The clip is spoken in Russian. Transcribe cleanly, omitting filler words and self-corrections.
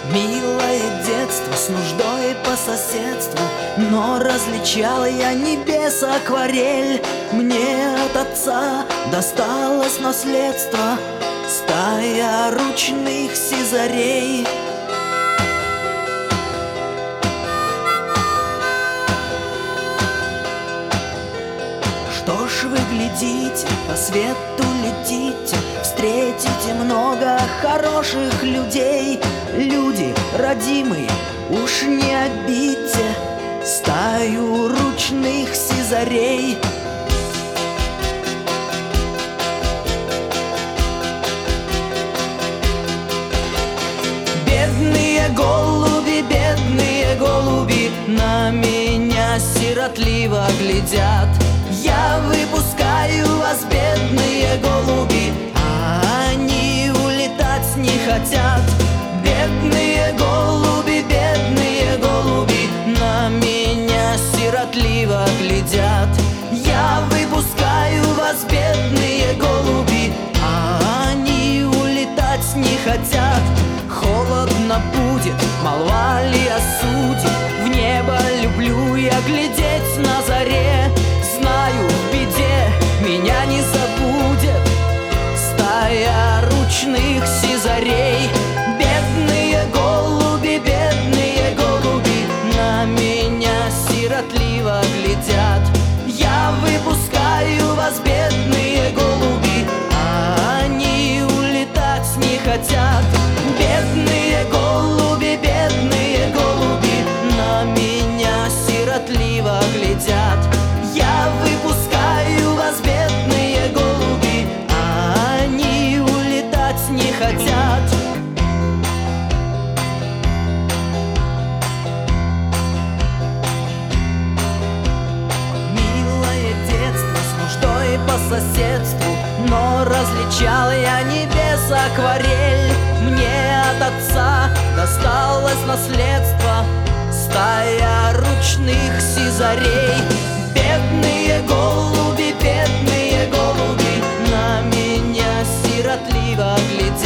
Милое детство с нуждой по соседству, но различал я небес акварель. Мне от отца досталось наследство, стая ручных сизарей. Что ж вы глядите, по свету летите, встретите много хороших людей. Люди родимые, уж не обидьте стаю ручных сизарей. Бедные голуби, на меня сиротливо глядят. Я выпускаю вас, бедные голуби, а они улетать не хотят. Бедные голуби, на меня сиротливо глядят. Я выпускаю вас, бедные голуби, а они улетать не хотят. Холодно будет, молва ли осудит, в небо люблю я глядеть на заре. Знаю, в беде меня не забудет стая ручных сизарей. Бедные голуби, на меня сиротливо глядят. Я выпускаю вас, бедные голуби, а они улетать не хотят. Бедные голуби, на меня сиротливо глядят. Я выпускаю вас, бедные голуби, а они улетать не хотят. Милое детство с нуждой по соседству, но различал я небес акварель. Мне от отца досталось наследство, стая ручных сизарей. Бедные голуби, на меня сиротливо глядят.